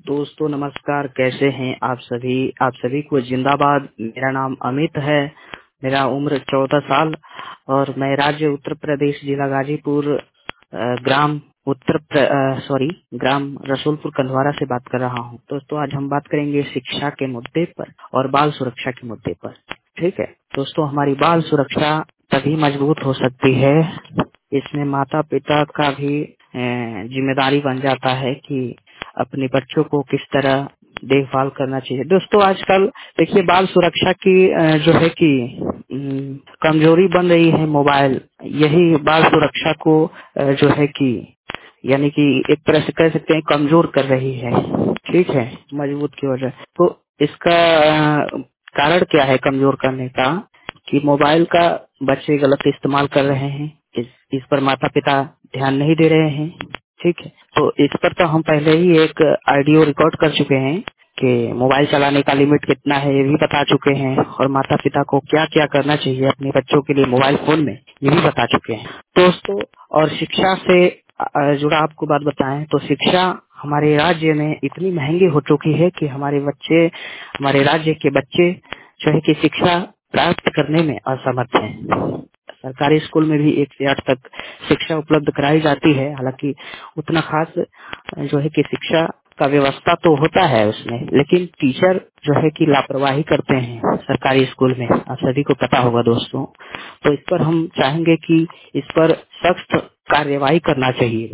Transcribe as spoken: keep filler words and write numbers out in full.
दोस्तों नमस्कार, कैसे हैं आप सभी। आप सभी को जिंदाबाद। मेरा नाम अमित है, मेरा उम्र चौदह साल और मैं राज्य उत्तर प्रदेश, जिला गाजीपुर, अ, ग्राम उत्तर प्र- सॉरी ग्राम रसूलपुर कंधवारा से बात कर रहा हूं। दोस्तों आज हम बात करेंगे शिक्षा के मुद्दे पर और बाल सुरक्षा के मुद्दे पर। ठीक है दोस्तों, हमारी बाल सुरक्षा तभी मजबूत हो सकती है, इसमें माता पिता का भी अ, जिम्मेदारी बन जाता है कि अपने बच्चों को किस तरह देखभाल करना चाहिए। दोस्तों आजकल देखिए बाल सुरक्षा की अ, जो है कि अम, कमजोरी बन रही है मोबाइल, यही बाल सुरक्षा को अ, जो है कि यानी कि एक तरह से कह सकते हैं कमजोर कर रही है। ठीक है, मजबूत की वजह। तो इसका अ, कारण क्या है कमजोर करने का, कि मोबाइल का बच्चे गलत इस्तेमाल कर रहे हैं, इस, इस पर माता पिता ध्यान नहीं दे रहे हैं। ठीक है, तो इस पर तो हम पहले ही एक ऑडियो रिकॉर्ड कर चुके हैं कि मोबाइल चलाने का लिमिट कितना है, ये भी बता चुके हैं, और माता पिता को क्या क्या करना चाहिए अपने बच्चों के लिए मोबाइल फोन में, ये भी बता चुके हैं दोस्तों। और शिक्षा से अ, जुड़ा आपको बात बताएं तो शिक्षा हमारे राज्य में इतनी महंगी हो चुकी है कि हमारे बच्चे, हमारे राज्य के बच्चे जो है कि शिक्षा प्राप्त करने में असमर्थ हैं। सरकारी स्कूल में भी एक से आठ तक शिक्षा उपलब्ध कराई जाती है, हालांकि उतना खास जो है कि शिक्षा का व्यवस्था तो होता है उसमें, लेकिन टीचर जो है कि लापरवाही करते हैं सरकारी स्कूल में, आप सभी को पता होगा दोस्तों। तो इस पर हम चाहेंगे कि इस पर सख्त कार्यवाही करना चाहिए।